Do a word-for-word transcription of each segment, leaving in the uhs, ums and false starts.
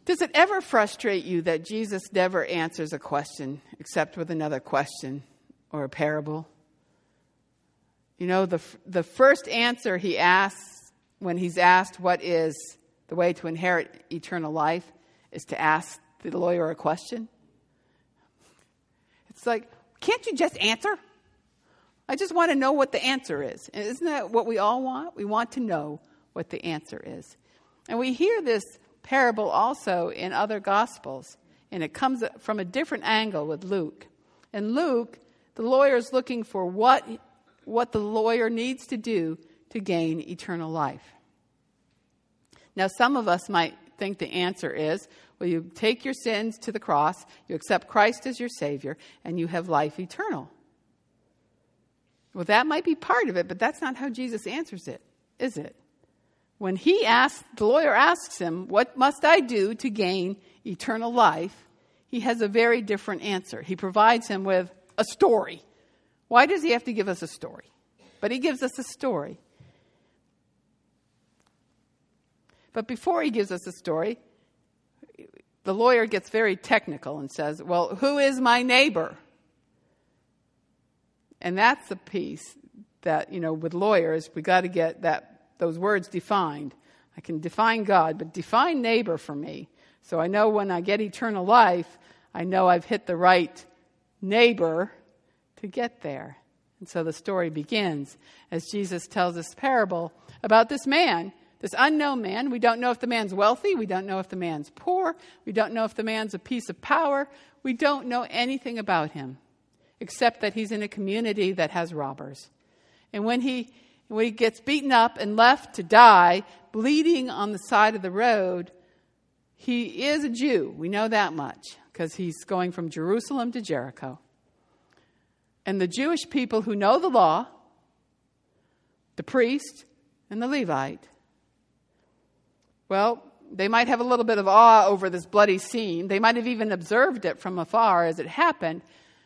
Does it ever frustrate you that Jesus never answers a question except with another question or a parable? You know, the the first answer he asks when he's asked what is the way to inherit eternal life is to ask the lawyer a question. It's like, can't you just answer? I just want to know what the answer is. And isn't that what we all want? We want to know what the answer is. And we hear this parable also in other Gospels, and it comes from a different angle with Luke. In Luke, the lawyer is looking for what, what the lawyer needs to do to gain eternal life. Now, some of us might think the answer is, well, you take your sins to the cross, you accept Christ as your Savior, and you have life eternal. Well, that might be part of it, but that's not how Jesus answers it, is it? When he asks, the lawyer asks him, what must I do to gain eternal life? He has a very different answer. He provides him with a story. Why does he have to give us a story? But he gives us a story. But before he gives us a story, the lawyer gets very technical and says, well, who is my neighbor? And that's the piece that, you know, with lawyers, we got to get that those words defined. I can define God, but define neighbor for me. So I know when I get eternal life, I know I've hit the right neighbor to get there. And so the story begins as Jesus tells this parable about this man, this unknown man. We don't know if the man's wealthy. We don't know if the man's poor. We don't know if the man's a piece of power. We don't know anything about him, except that he's in a community that has robbers. And when he when he gets beaten up and left to die, bleeding on the side of the road, he is a Jew. We know that much because he's going from Jerusalem to Jericho. And the Jewish people who know the law, the priest and the Levite, well, they might have a little bit of awe over this bloody scene. They might have even observed it from afar as it happened.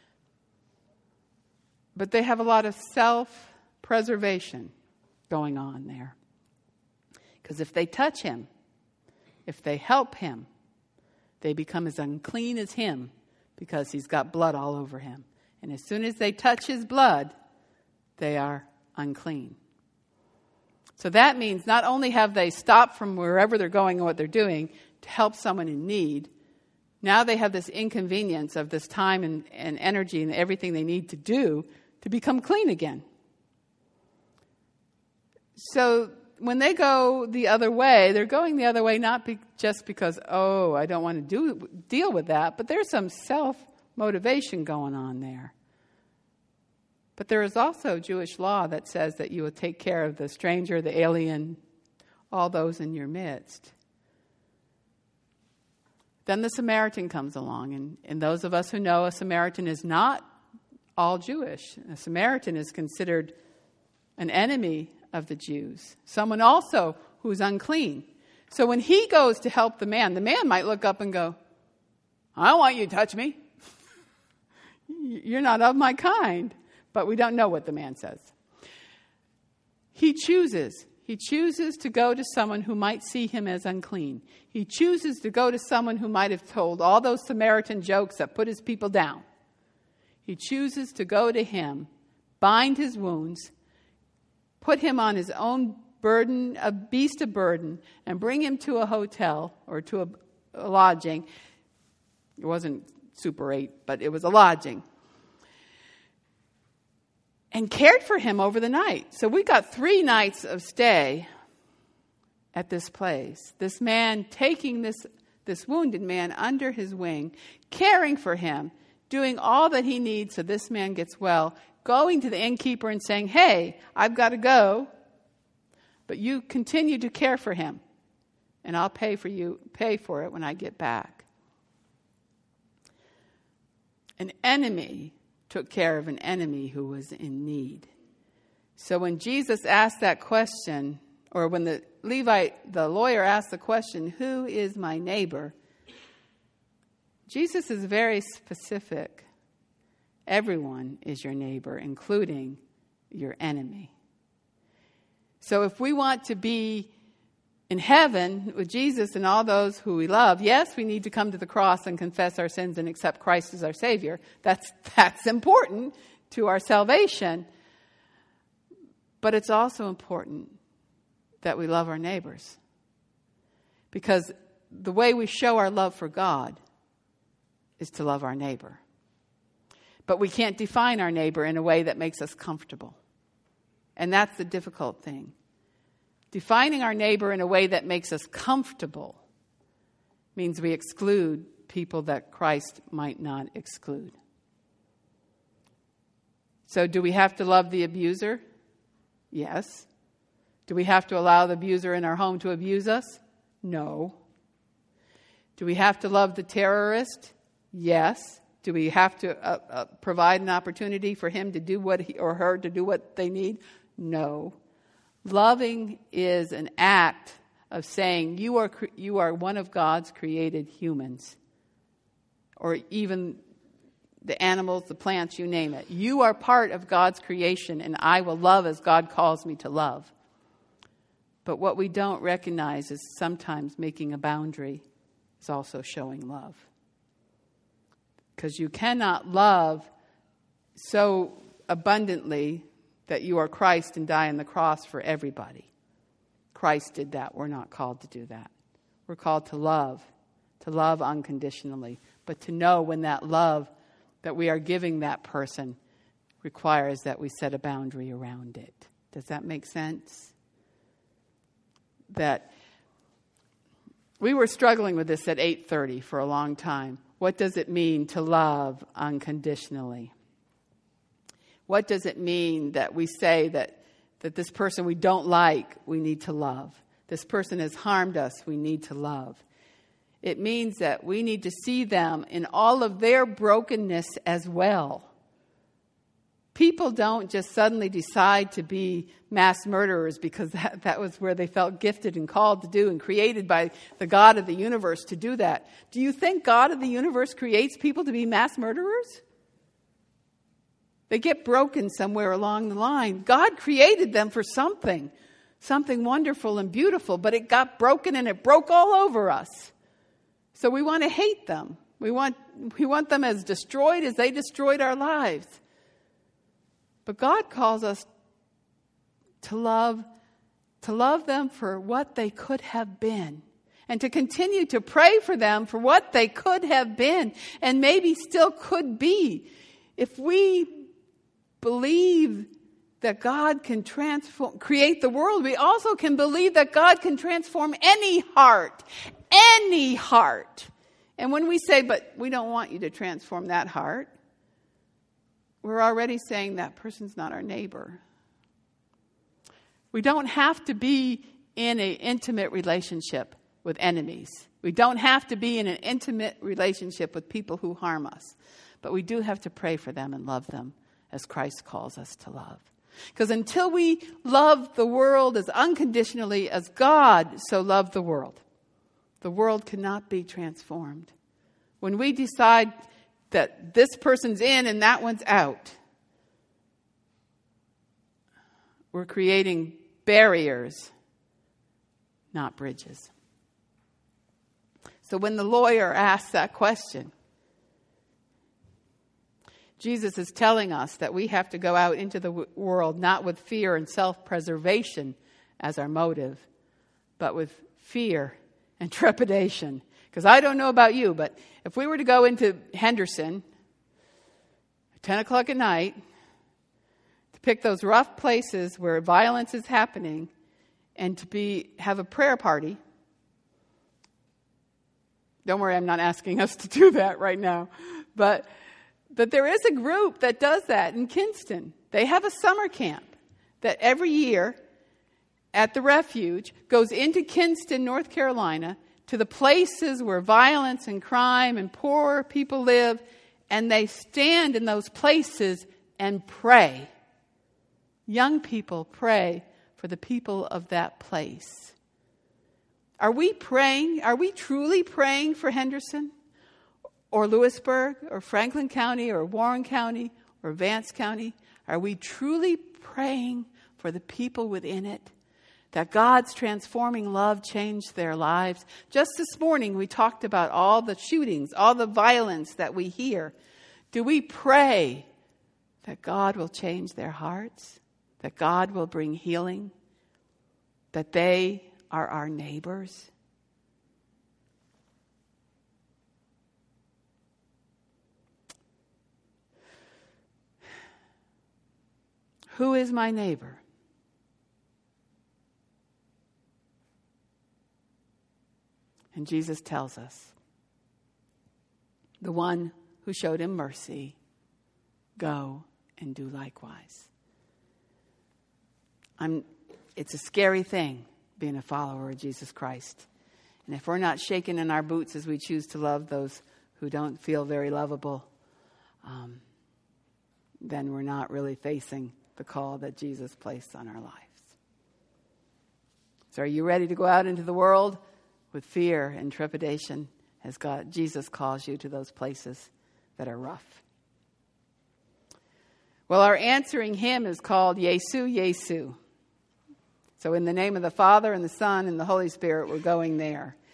But they have a lot of self-preservation going on there. Because if they touch him, if they help him, they become as unclean as him because he's got blood all over him. And as soon as they touch his blood, they are unclean. So that means not only have they stopped from wherever they're going and what they're doing to help someone in need, now they have this inconvenience of this time and, and energy and everything they need to do to become clean again. So when they go the other way, they're going the other way not be, just because, oh, I don't want to do deal with that, but there's some self-motivation going on there. But there is also Jewish law that says that you will take care of the stranger, the alien, all those in your midst. Then the Samaritan comes along, and, and those of us who know a Samaritan is not all Jewish. A Samaritan is considered an enemy of the Jews, someone also who's unclean. So when he goes to help the man, the man might look up and go, I don't want you to touch me. You're not of my kind. But we don't know what the man says. He chooses. He chooses to go to someone who might see him as unclean. He chooses to go to someone who might have told all those Samaritan jokes that put his people down. He chooses to go to him, bind his wounds, put him on his own burden, a beast of burden, and bring him to a hotel or to a, a lodging. It wasn't Super eight, but it was a lodging. And cared for him over the night. So we got three nights of stay at this place. This man taking this, this wounded man under his wing, caring for him, doing all that he needs so this man gets well, going to the innkeeper and saying, hey, I've got to go, but you continue to care for him, and I'll pay for you, pay for it when I get back. An enemy took care of an enemy who was in need. So when Jesus asked that question, or when the Levite, the lawyer asked the question, who is my neighbor? Jesus is very specific. Everyone is your neighbor, including your enemy. So if we want to be in heaven with Jesus and all those who we love, yes, we need to come to the cross and confess our sins and accept Christ as our Savior. That's, that's important to our salvation. But it's also important that we love our neighbors. Because the way we show our love for God is to love our neighbor. But we can't define our neighbor in a way that makes us comfortable. And that's the difficult thing. Defining our neighbor in a way that makes us comfortable means we exclude people that Christ might not exclude. So do we have to love the abuser? Yes. Do we have to allow the abuser in our home to abuse us? No. Do we have to love the terrorist? Yes. Do we have to uh, uh, provide an opportunity for him to do what he or her to do what they need? No. Loving is an act of saying you are you are one of God's created humans, or even the animals, the plants, you name it. You are part of God's creation, and I will love as God calls me to love. But what we don't recognize is sometimes making a boundary is also showing love. Because you cannot love so abundantly that you are Christ and die on the cross for everybody. Christ did that. We're not called to do that. We're called to love, to love unconditionally, but to know when that love that we are giving that person requires that we set a boundary around it. Does that make sense? That we were struggling with this at eight thirty for a long time. What does it mean to love unconditionally? What does it mean that we say that, that this person we don't like, we need to love? This person has harmed us, we need to love. It means that we need to see them in all of their brokenness as well. People don't just suddenly decide to be mass murderers because that, that was where they felt gifted and called to do and created by the God of the universe to do that. Do you think God of the universe creates people to be mass murderers? They get broken somewhere along the line. God created them for something, something wonderful and beautiful, but it got broken and it broke all over us. So we want to hate them. We want, we want them as destroyed as they destroyed our lives. But God calls us to love, to love them for what they could have been. And to continue to pray for them for what they could have been and maybe still could be. If we believe that God can transform, create the world, we also can believe that God can transform any heart. Any heart. And when we say, but we don't want you to transform that heart, we're already saying that person's not our neighbor. We don't have to be in an intimate relationship with enemies. We don't have to be in an intimate relationship with people who harm us. But we do have to pray for them and love them as Christ calls us to love. Because until we love the world as unconditionally as God so loved the world, the world cannot be transformed. When we decide that this person's in and that one's out, we're creating barriers, not bridges. So when the lawyer asks that question, Jesus is telling us that we have to go out into the w- world not with fear and self-preservation as our motive, but with fear and trepidation. Because I don't know about you, but if we were to go into Henderson at ten o'clock at night to pick those rough places where violence is happening and to be have a prayer party, don't worry, I'm not asking us to do that right now, but but there is a group that does that in Kinston. They have a summer camp that every year at the refuge goes into Kinston, North Carolina, to the places where violence and crime and poor people live, and they stand in those places and pray. Young people pray for the people of that place. Are we praying? Are we truly praying for Henderson? Or Lewisburg, or Franklin County, or Warren County, or Vance County? Are we truly praying for the people within it? that God's transforming love changed their lives. Just this morning, we talked about all the shootings, all the violence that we hear. Do we pray that God will change their hearts? That God will bring healing? That they are our neighbors? Who is my neighbor? And Jesus tells us, the one who showed him mercy, go and do likewise. I'm, it's a scary thing being a follower of Jesus Christ. And if we're not shaking in our boots as we choose to love those who don't feel very lovable, um, then we're not really facing the call that Jesus placed on our lives. So are you ready to go out into the world with fear and trepidation as God, Jesus calls you to those places that are rough? Well, our answering hymn is called Yesu, Yesu. So in the name of the Father and the Son and the Holy Spirit, we're going there.